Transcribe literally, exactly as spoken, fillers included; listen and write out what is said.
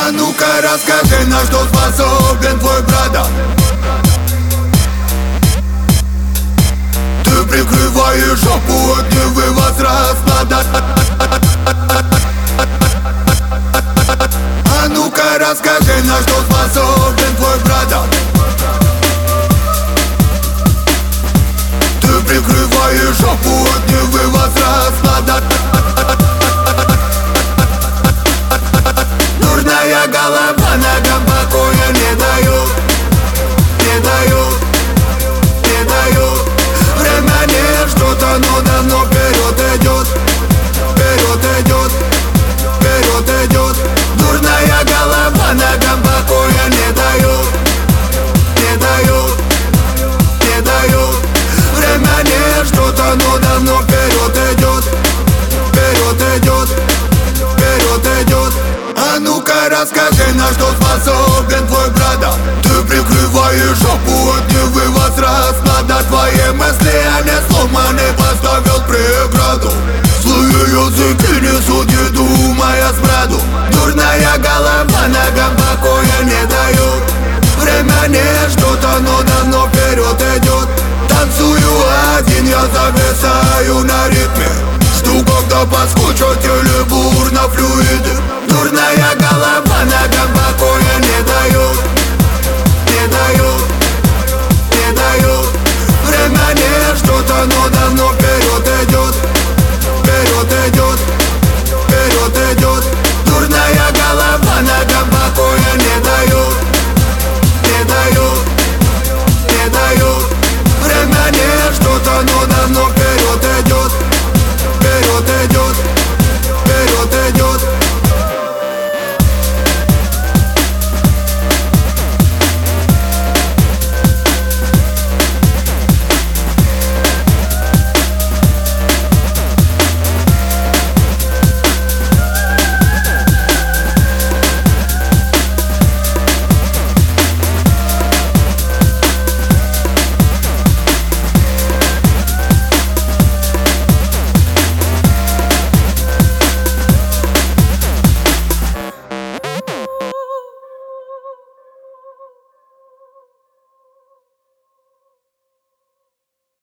А ну-ка расскажи, на что способен твой брат. Ты прикрываешь жопу от Невы возраста. А ну-ка расскажи, на что способен твой брат. Ты прикрываешь жопу от Невы возраста. Дурная голова ногам покоя не дают, не дают, не дают. Время не что-то, но давно вперед идет, вперед идет, вперед идет. Дурная голова ногам покоя не дают, не дают, не дают. Время не что-то, но давно вперед идет, вперед идет, вперед идет. А ну-ка расскажи, на что способен твой брат. Ты прикрываешь жопу от Невы возраста. Твои мысли, а не сломаны, поставил преграду. Злые языки несут еду, моя смраду. Дурная голова ногам покоя не дают. Время не что-то, но давно вперед идет. Танцую один, я зависаю на ритме. Жду, когда поскучат телебур на флюиде. Дурная голова